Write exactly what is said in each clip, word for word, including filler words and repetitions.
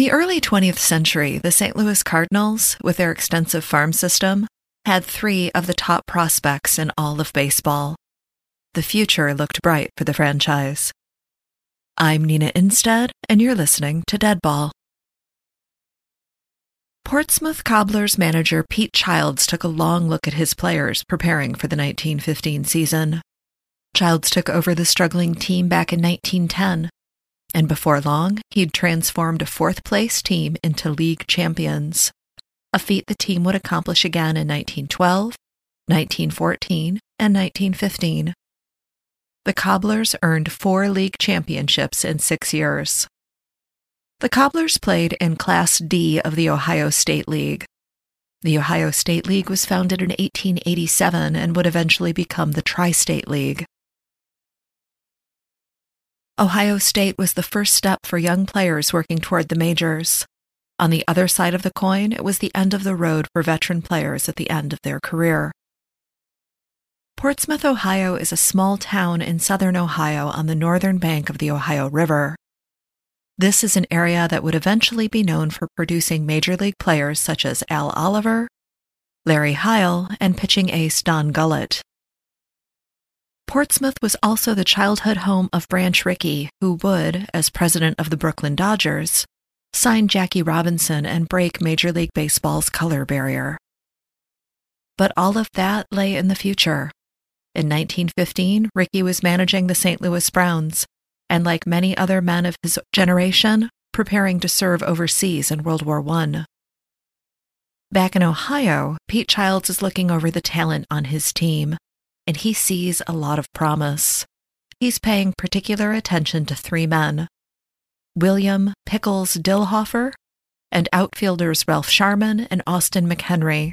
the early twentieth century, the Saint Louis Cardinals, with their extensive farm system, had three of the top prospects in all of baseball. The future looked bright for the franchise. I'm Nina Instead, and you're listening to Deadball. Portsmouth Cobblers manager Pete Childs took a long look at his players preparing for the nineteen fifteen season. Childs took over the struggling team back in nineteen ten, and before long, he'd transformed a fourth-place team into league champions, a feat the team would accomplish again in nineteen twelve, nineteen fourteen, and nineteen fifteen. The Cobblers earned four league championships in six years. The Cobblers played in Class D of the Ohio State League. The Ohio State League was founded in eighteen eighty-seven and would eventually become the Tri-State League. Ohio State was the first step for young players working toward the majors. On the other side of the coin, it was the end of the road for veteran players at the end of their career. Portsmouth, Ohio is a small town in southern Ohio on the northern bank of the Ohio River. This is an area that would eventually be known for producing major league players such as Al Oliver, Larry Heil, and pitching ace Don Gullett. Portsmouth was also the childhood home of Branch Rickey, who would, as president of the Brooklyn Dodgers, sign Jackie Robinson and break Major League Baseball's color barrier. But all of that lay in the future. In nineteen fifteen, Rickey was managing the Saint Louis Browns, and like many other men of his generation, preparing to serve overseas in World War One. Back in Ohio, Pete Childs is looking over the talent on his team, and he sees a lot of promise. He's paying particular attention to three men: William Pickles Dillhofer, and outfielders Ralph Sharman and Austin McHenry.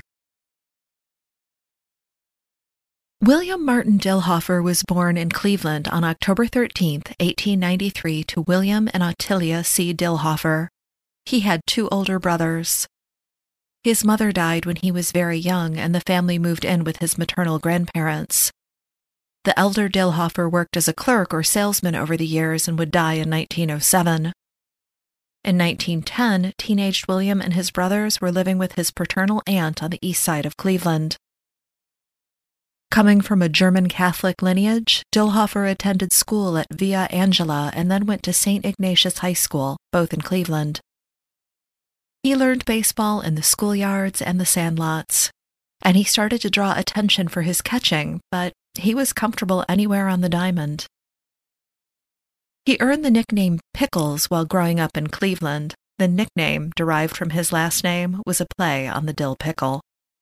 William Martin Dillhofer was born in Cleveland on October thirteenth, eighteen ninety-three, to William and Ottilia C. Dillhofer. He had two older brothers. His mother died when he was very young, and the family moved in with his maternal grandparents. The elder Dillhofer worked as a clerk or salesman over the years and would die in nineteen oh seven. In nineteen ten, teenaged William and his brothers were living with his paternal aunt on the east side of Cleveland. Coming from a German Catholic lineage, Dillhofer attended school at Via Angela and then went to Saint Ignatius High School, both in Cleveland. He learned baseball in the schoolyards and the sandlots, and he started to draw attention for his catching, but he was comfortable anywhere on the diamond. He earned the nickname Pickles while growing up in Cleveland. The nickname, derived from his last name, was a play on the dill pickle.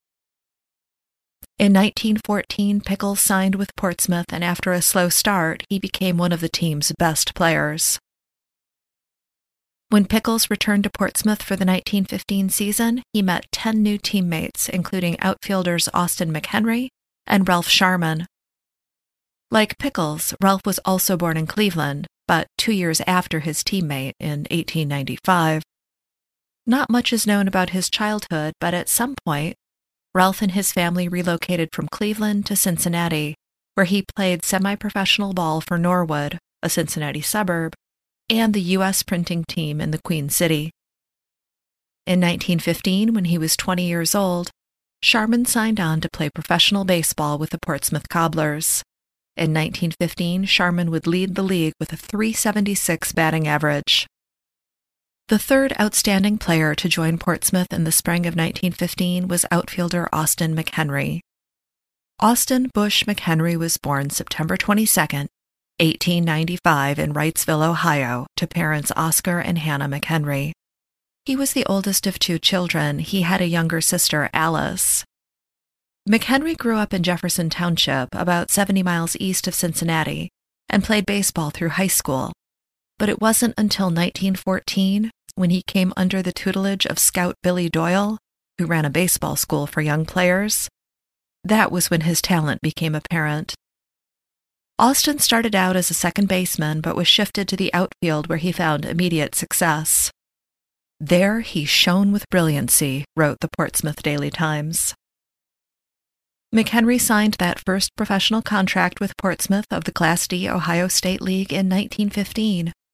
In nineteen fourteen, Pickles signed with Portsmouth, and after a slow start, he became one of the team's best players. When Pickles returned to Portsmouth for the nineteen fifteen season, he met ten new teammates, including outfielders Austin McHenry and Ralph Sharman. Like Pickles, Ralph was also born in Cleveland, but two years after his teammate in eighteen ninety-five. Not much is known about his childhood, but at some point, Ralph and his family relocated from Cleveland to Cincinnati, where he played semi-professional ball for Norwood, a Cincinnati suburb, and the U S printing team in the Queen City. In nineteen fifteen, when he was twenty years old, Sharman signed on to play professional baseball with the Portsmouth Cobblers. In nineteen fifteen, Sharman would lead the league with a three seventy-six batting average. The third outstanding player to join Portsmouth in the spring of nineteen fifteen was outfielder Austin McHenry. Austin Bush McHenry was born September twenty-second, eighteen ninety-five in Wrightsville, Ohio, to parents Oscar and Hannah McHenry. He was the oldest of two children. He had a younger sister, Alice. McHenry grew up in Jefferson Township, about seventy miles east of Cincinnati, and played baseball through high school. But it wasn't until nineteen fourteen, when he came under the tutelage of Scout Billy Doyle, who ran a baseball school for young players, that was when his talent became apparent. Austin started out as a second baseman, but was shifted to the outfield where he found immediate success. There he shone with brilliancy, wrote the Portsmouth Daily Times. McHenry signed that first professional contract with Portsmouth of the Class D Ohio State League in nineteen fifteen.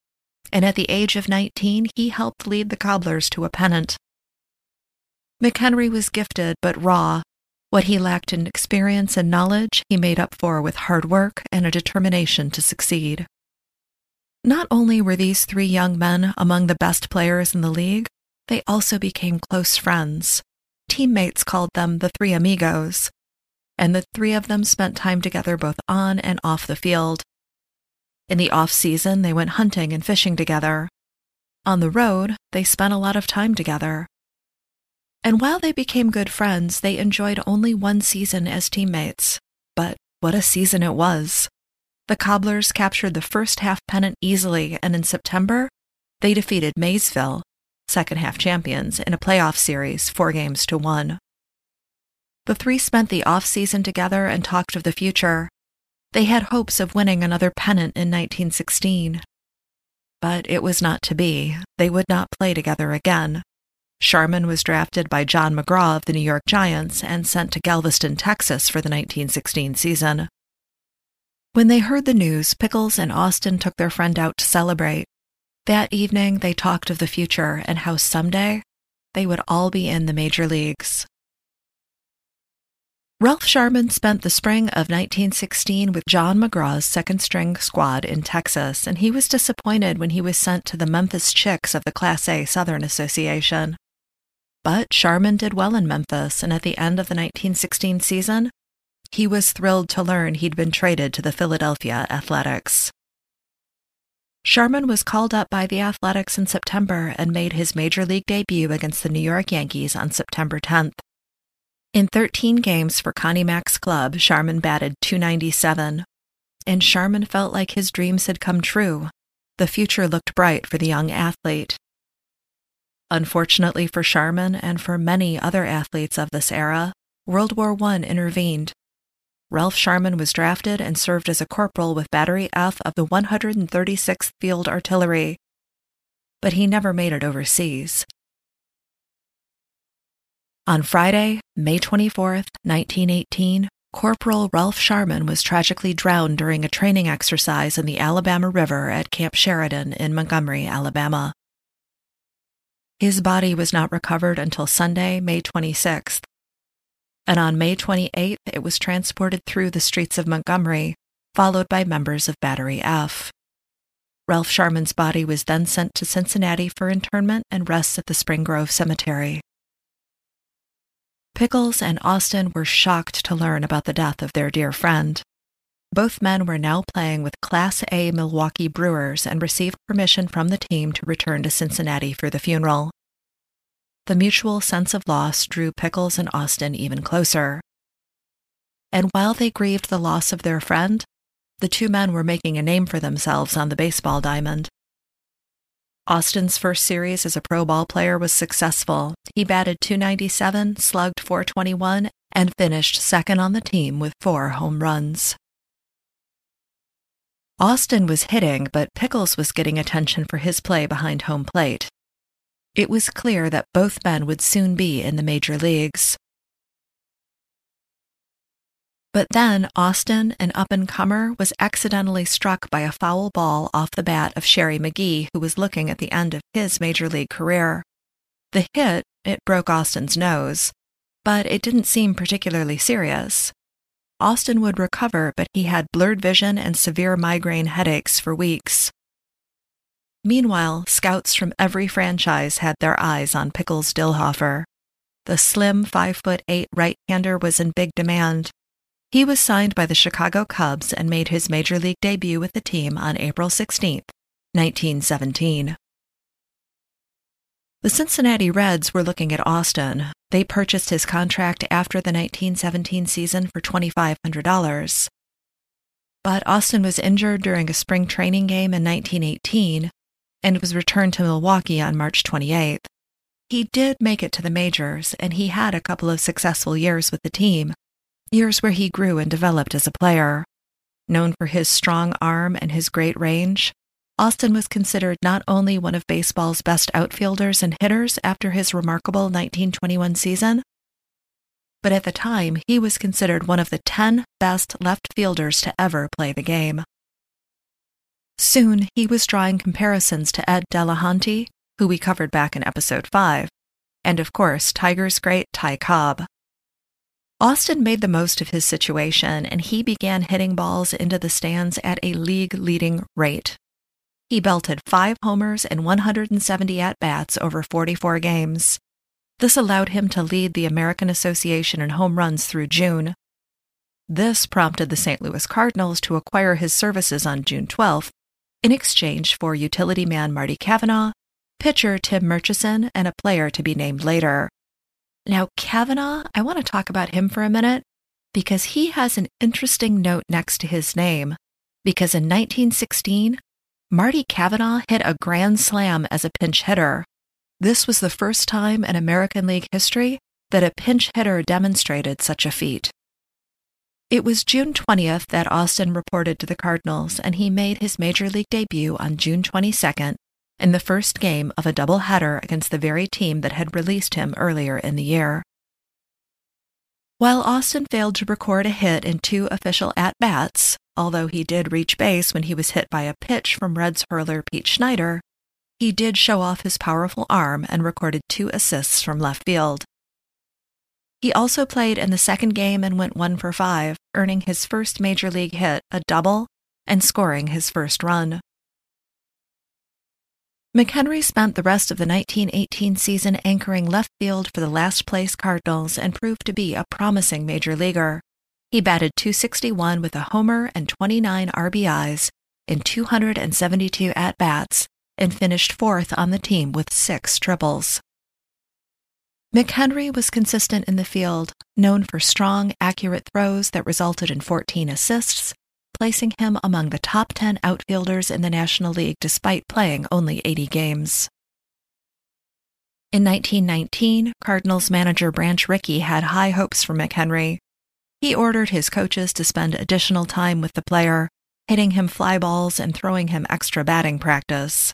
and at the age of nineteen, he helped lead the Cobblers to a pennant. McHenry was gifted but raw. What he lacked in experience and knowledge, he made up for with hard work and a determination to succeed. Not only were these three young men among the best players in the league, they also became close friends. Teammates called them the Three Amigos, and the three of them spent time together both on and off the field. In the off-season, they went hunting and fishing together. On the road, they spent a lot of time together. And while they became good friends, they enjoyed only one season as teammates. But what a season it was! The Cobblers captured the first half pennant easily, and in September, they defeated Maysville, second-half champions, in a playoff series, four games to one. The three spent the off-season together and talked of the future. They had hopes of winning another pennant in nineteen sixteen. But it was not to be. They would not play together again. Sharman was drafted by John McGraw of the New York Giants and sent to Galveston, Texas for the nineteen sixteen season. When they heard the news, Pickles and Austin took their friend out to celebrate. That evening, they talked of the future and how someday they would all be in the major leagues. Ralph Sharman spent the spring of nineteen sixteen with John McGraw's second-string squad in Texas, and he was disappointed when he was sent to the Memphis Chicks of the Class A Southern Association. But Sharman did well in Memphis, and at the end of the nineteen sixteen season, he was thrilled to learn he'd been traded to the Philadelphia Athletics. Sharman was called up by the Athletics in September and made his major league debut against the New York Yankees on September tenth. In thirteen games for Connie Mack's club, Sharman batted two ninety-seven, and Sharman felt like his dreams had come true. The future looked bright for the young athlete. Unfortunately for Sharman and for many other athletes of this era, World War One intervened. Ralph Sharman was drafted and served as a corporal with Battery F of the one hundred thirty-sixth Field Artillery, but he never made it overseas. On Friday, May twenty-fourth, nineteen eighteen, Corporal Ralph Sharman was tragically drowned during a training exercise in the Alabama River at Camp Sheridan in Montgomery, Alabama. His body was not recovered until Sunday, May twenty-sixth, and on May twenty-eighth it was transported through the streets of Montgomery, followed by members of Battery F. Ralph Sharman's body was then sent to Cincinnati for internment and rests at the Spring Grove Cemetery. Pickles and Austin were shocked to learn about the death of their dear friend. Both men were now playing with Class A Milwaukee Brewers and received permission from the team to return to Cincinnati for the funeral. The mutual sense of loss drew Pickles and Austin even closer. And while they grieved the loss of their friend, the two men were making a name for themselves on the baseball diamond. Austin's first series as a pro ball player was successful. He batted two ninety-seven, slugged four twenty-one, and finished second on the team with four home runs. Austin was hitting, but Pickles was getting attention for his play behind home plate. It was clear that both men would soon be in the major leagues. But then Austin, an up-and-comer, was accidentally struck by a foul ball off the bat of Sherry McGee, who was looking at the end of his major league career. The hit, it broke Austin's nose, but it didn't seem particularly serious. Austin would recover, but he had blurred vision and severe migraine headaches for weeks. Meanwhile, scouts from every franchise had their eyes on Pickles Dillhofer. The slim five foot eight right-hander was in big demand. He was signed by the Chicago Cubs and made his major league debut with the team on April sixteenth, nineteen seventeen. The Cincinnati Reds were looking at Austin. They purchased his contract after the nineteen seventeen season for twenty-five hundred dollars. But Austin was injured during a spring training game in nineteen eighteen and was returned to Milwaukee on March twenty-eighth. He did make it to the majors, and he had a couple of successful years with the team, years where he grew and developed as a player. Known for his strong arm and his great range, Austin was considered not only one of baseball's best outfielders and hitters after his remarkable nineteen twenty-one season, but at the time he was considered one of the ten best left fielders to ever play the game. Soon, he was drawing comparisons to Ed Delahanty, who we covered back in episode five, and of course, Tigers great Ty Cobb. Austin made the most of his situation, and he began hitting balls into the stands at a league-leading rate. He belted five homers and one hundred seventy at-bats over forty-four games. This allowed him to lead the American Association in home runs through June. This prompted the Saint Louis Cardinals to acquire his services on June twelfth in exchange for utility man Marty Kavanaugh, pitcher Tim Murchison, and a player to be named later. Now, Kavanaugh, I want to talk about him for a minute because he has an interesting note next to his name. Because in nineteen sixteen, Marty Kavanaugh hit a grand slam as a pinch hitter. This was the first time in American League history that a pinch hitter demonstrated such a feat. It was June twentieth that Austin reported to the Cardinals, and he made his Major League debut on June twenty-second in the first game of a doubleheader against the very team that had released him earlier in the year. While Austin failed to record a hit in two official at-bats, although he did reach base when he was hit by a pitch from Reds hurler Pete Schneider, he did show off his powerful arm and recorded two assists from left field. He also played in the second game and went one for five, earning his first Major League hit, a double, and scoring his first run. McHenry spent the rest of the nineteen eighteen season anchoring left field for the last-place Cardinals and proved to be a promising major leaguer. He batted two sixty-one with a homer and twenty-nine R B Is in two hundred seventy-two at-bats and finished fourth on the team with six triples. McHenry was consistent in the field, known for strong, accurate throws that resulted in fourteen assists, placing him among the top ten outfielders in the National League despite playing only eighty games. In nineteen nineteen, Cardinals manager Branch Rickey had high hopes for McHenry. He ordered his coaches to spend additional time with the player, hitting him fly balls and throwing him extra batting practice.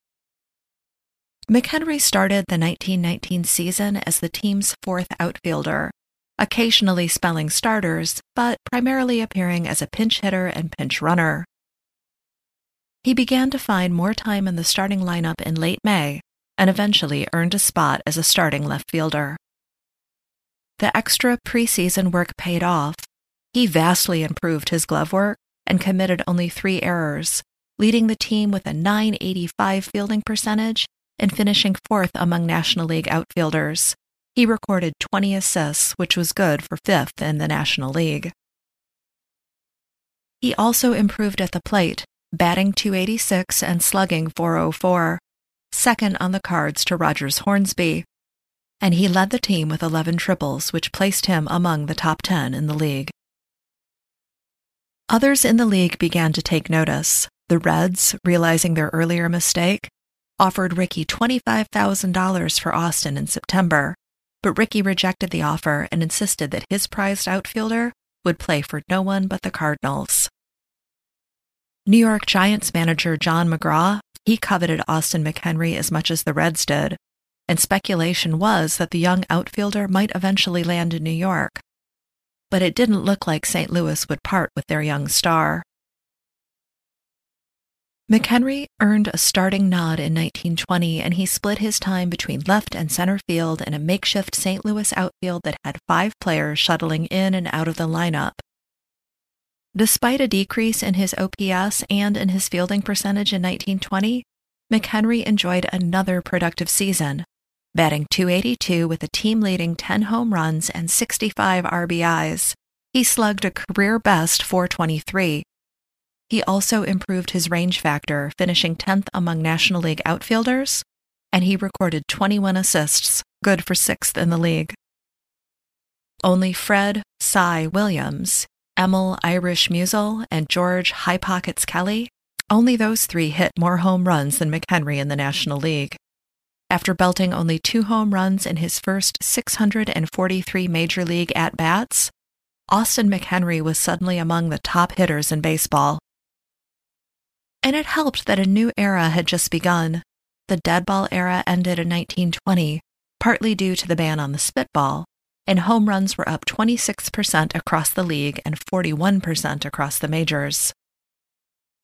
McHenry started the nineteen nineteen season as the team's fourth outfielder, occasionally spelling starters, but primarily appearing as a pinch hitter and pinch runner. He began to find more time in the starting lineup in late May and eventually earned a spot as a starting left fielder. The extra preseason work paid off. He vastly improved his glove work and committed only three errors, leading the team with a nine eighty-five fielding percentage and finishing fourth among National League outfielders. He recorded twenty assists, which was good for fifth in the National League. He also improved at the plate, batting two eighty-six and slugging four oh four, second on the Cards to Rogers Hornsby, and he led the team with eleven triples, which placed him among the top ten in the league. Others in the league began to take notice. The Reds, realizing their earlier mistake, offered Rickey twenty-five thousand dollars for Austin in September, but Rickey rejected the offer and insisted that his prized outfielder would play for no one but the Cardinals. New York Giants manager John McGraw, he coveted Austin McHenry as much as the Reds did, and speculation was that the young outfielder might eventually land in New York. But it didn't look like Saint Louis would part with their young star. McHenry earned a starting nod in nineteen twenty, and he split his time between left and center field in a makeshift Saint Louis outfield that had five players shuttling in and out of the lineup. Despite a decrease in his O P S and in his fielding percentage in nineteen twenty, McHenry enjoyed another productive season, batting two eighty-two with a team-leading ten home runs and sixty-five R B Is. He slugged a career-best four twenty-three. He also improved his range factor, finishing tenth among National League outfielders, and he recorded twenty-one assists, good for sixth in the league. Only Fred Cy Williams, Emil Irish Musial, and George High Pockets Kelly, only those three hit more home runs than McHenry in the National League. After belting only two home runs in his first six hundred forty-three Major League at-bats, Austin McHenry was suddenly among the top hitters in baseball. And it helped that a new era had just begun. The deadball era ended in nineteen twenty, partly due to the ban on the spitball, and home runs were up twenty-six percent across the league and forty-one percent across the majors.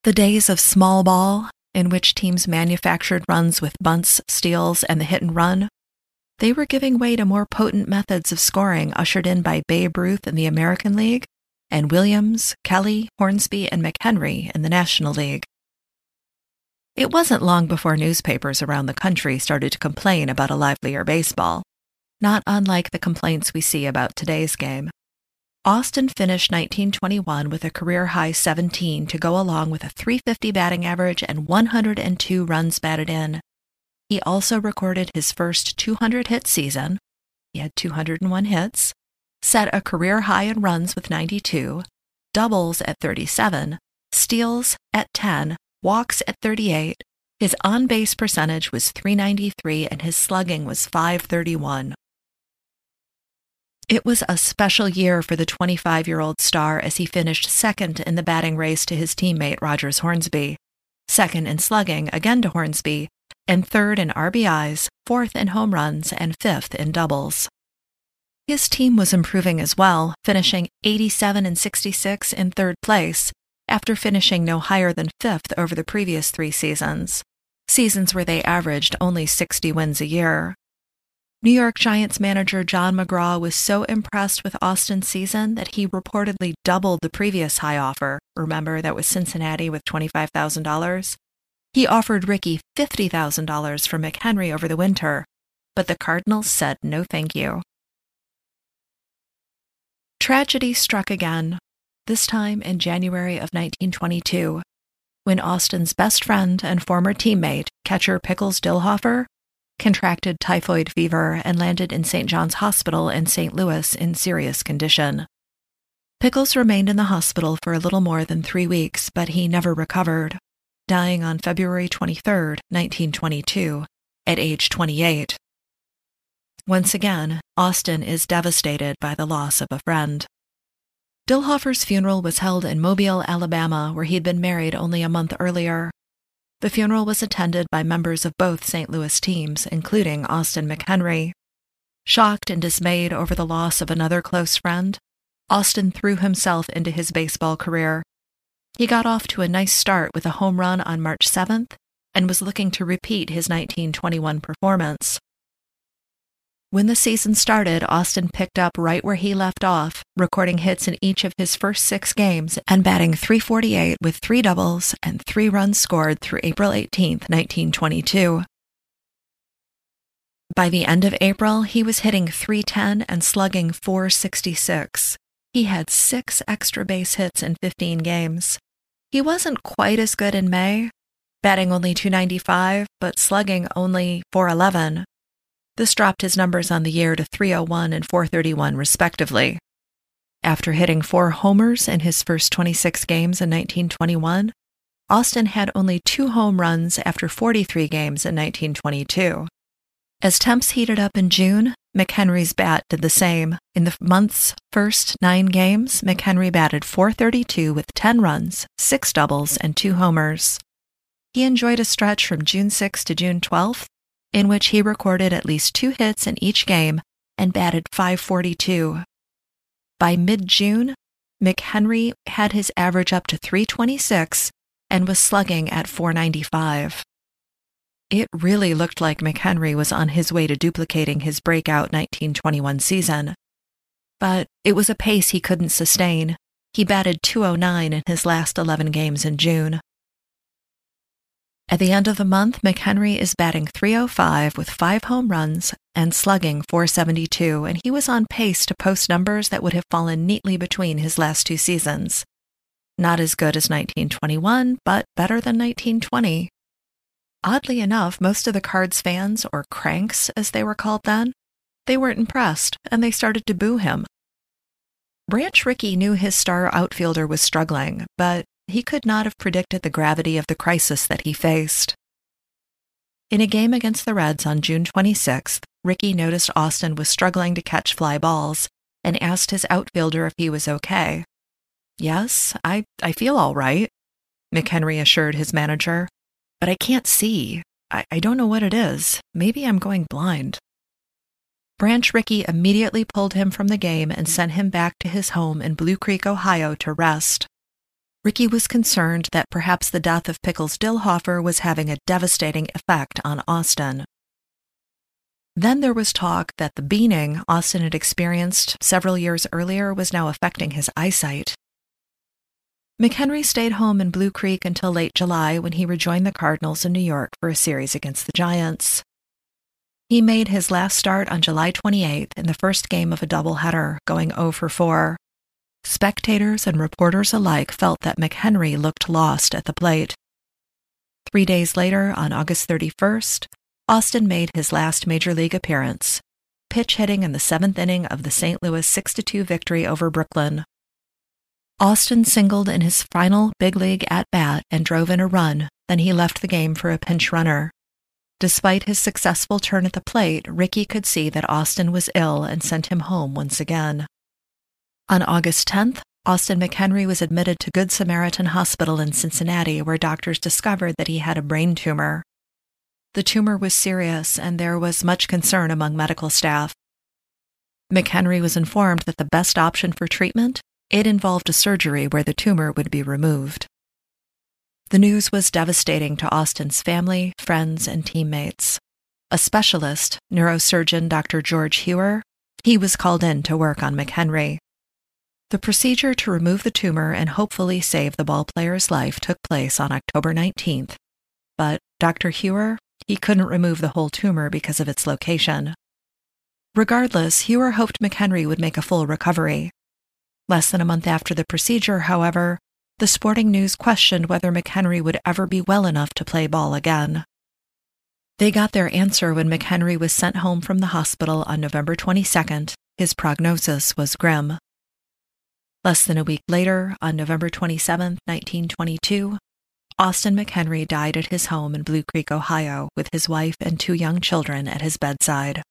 The days of small ball, in which teams manufactured runs with bunts, steals, and the hit and run, they were giving way to more potent methods of scoring ushered in by Babe Ruth in the American League and Williams, Kelly, Hornsby, and McHenry in the National League. It wasn't long before newspapers around the country started to complain about a livelier baseball, not unlike the complaints we see about today's game. Austin finished nineteen twenty-one with a career-high seventeen to go along with a three fifty batting average and one hundred two runs batted in. He also recorded his first two hundred hit season. He had two hundred one hits, set a career high in runs with ninety-two, doubles at thirty-seven, steals at ten, walks at thirty-eight. His on-base percentage was three ninety-three and his slugging was five thirty-one. It was a special year for the twenty-five-year-old star as he finished second in the batting race to his teammate Rogers Hornsby, second in slugging again to Hornsby, and third in R B Is, fourth in home runs, and fifth in doubles. His team was improving as well, finishing eighty-seven and sixty-six in third place, after finishing no higher than fifth over the previous three seasons, seasons where they averaged only sixty wins a year. New York Giants manager John McGraw was so impressed with Austin's season that he reportedly doubled the previous high offer. Remember, that was Cincinnati with twenty-five thousand dollars? He offered Rickey fifty thousand dollars for McHenry over the winter, but the Cardinals said no thank you. Tragedy struck again, this time in January of nineteen twenty-two, when Austin's best friend and former teammate, catcher Pickles Dillhofer, contracted typhoid fever and landed in Saint John's Hospital in Saint Louis in serious condition. Pickles remained in the hospital for a little more than three weeks, but he never recovered, dying on February twenty-third, nineteen twenty-two, at age twenty-eight. Once again, Austin is devastated by the loss of a friend. Dillhofer's funeral was held in Mobile, Alabama, where he'd been married only a month earlier. The funeral was attended by members of both Saint Louis teams, including Austin McHenry. Shocked and dismayed over the loss of another close friend, Austin threw himself into his baseball career. He got off to a nice start with a home run on March seventh and was looking to repeat his nineteen twenty-one performance. When the season started, Austin picked up right where he left off, recording hits in each of his first six games and batting three forty-eight with three doubles and three runs scored through April eighteenth, nineteen twenty-two. By the end of April, he was hitting three ten and slugging four sixty-six. He had six extra base hits in fifteen games. He wasn't quite as good in May, batting only two ninety-five, but slugging only four eleven. This dropped his numbers on the year to three oh one and four thirty-one, respectively. After hitting four homers in his first twenty-six games in nineteen twenty-one, Austin had only two home runs after forty-three games in nineteen twenty-two. As temps heated up in June, McHenry's bat did the same. In the month's first nine games, McHenry batted four thirty-two with ten runs, six doubles, and two homers. He enjoyed a stretch from June sixth to June twelfth, in which he recorded at least two hits in each game and batted five forty-two. By mid-June, McHenry had his average up to three twenty-six and was slugging at four ninety-five. It really looked like McHenry was on his way to duplicating his breakout nineteen twenty-one season. But it was a pace he couldn't sustain. He batted two oh nine in his last eleven games in June. At the end of the month, McHenry is batting three oh five with five home runs and slugging four seventy-two, and he was on pace to post numbers that would have fallen neatly between his last two seasons. Not as good as nineteen twenty-one, but better than nineteen twenty. Oddly enough, most of the Cards fans, or cranks as they were called then, they weren't impressed, and they started to boo him. Branch Rickey knew his star outfielder was struggling, but he could not have predicted the gravity of the crisis that he faced. In a game against the Reds on June twenty-sixth, Rickey noticed Austin was struggling to catch fly balls and asked his outfielder if he was okay. "Yes, I, I feel all right," McHenry assured his manager, "but I can't see. I, I don't know what it is. Maybe I'm going blind." Branch Rickey immediately pulled him from the game and sent him back to his home in Blue Creek, Ohio to rest. Rickey was concerned that perhaps the death of Pickles Dillhofer was having a devastating effect on Austin. Then there was talk that the beaning Austin had experienced several years earlier was now affecting his eyesight. McHenry stayed home in Blue Creek until late July when he rejoined the Cardinals in New York for a series against the Giants. He made his last start on July twenty-eighth in the first game of a doubleheader, going oh for four. Spectators and reporters alike felt that McHenry looked lost at the plate. Three days later, on August thirty-first, Austin made his last major league appearance, pitch hitting in the seventh inning of the Saint Louis six to two victory over Brooklyn. Austin singled in his final big league at-bat and drove in a run, then he left the game for a pinch runner. Despite his successful turn at the plate, Rickey could see that Austin was ill and sent him home once again. On August tenth, Austin McHenry was admitted to Good Samaritan Hospital in Cincinnati, where doctors discovered that he had a brain tumor. The tumor was serious, and there was much concern among medical staff. McHenry was informed that the best option for treatment, it involved a surgery where the tumor would be removed. The news was devastating to Austin's family, friends, and teammates. A specialist, neurosurgeon Doctor George Hewer, he was called in to work on McHenry. The procedure to remove the tumor and hopefully save the ballplayer's life took place on October nineteenth, but Doctor Hewer, he couldn't remove the whole tumor because of its location. Regardless, Hewer hoped McHenry would make a full recovery. Less than a month after the procedure, however, the Sporting News questioned whether McHenry would ever be well enough to play ball again. They got their answer when McHenry was sent home from the hospital on November twenty-second. His prognosis was grim. Less than a week later, on November twenty-seventh, nineteen twenty-two, Austin McHenry died at his home in Blue Creek, Ohio, with his wife and two young children at his bedside.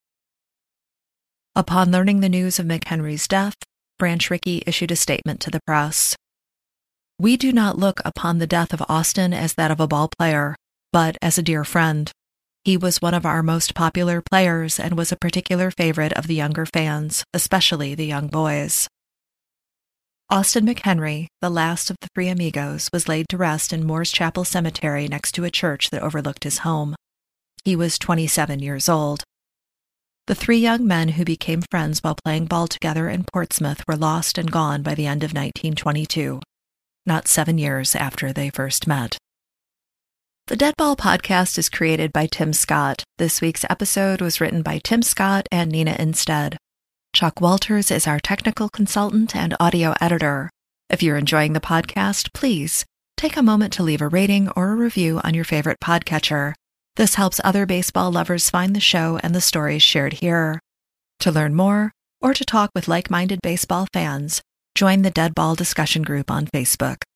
Upon learning the news of McHenry's death, Branch Rickey issued a statement to the press. "We do not look upon the death of Austin as that of a ball player, but as a dear friend. He was one of our most popular players and was a particular favorite of the younger fans, especially the young boys." Austin McHenry, the last of the three amigos, was laid to rest in Moores Chapel Cemetery next to a church that overlooked his home. He was twenty-seven years old. The three young men who became friends while playing ball together in Portsmouth were lost and gone by the end of nineteen twenty-two, not seven years after they first met. The Dead Ball podcast is created by Tim Scott. This week's episode was written by Tim Scott and Nina Instead. Chuck Walters is our technical consultant and audio editor. If you're enjoying the podcast, please take a moment to leave a rating or a review on your favorite podcatcher. This helps other baseball lovers find the show and the stories shared here. To learn more, or to talk with like-minded baseball fans, join the Dead Ball discussion group on Facebook.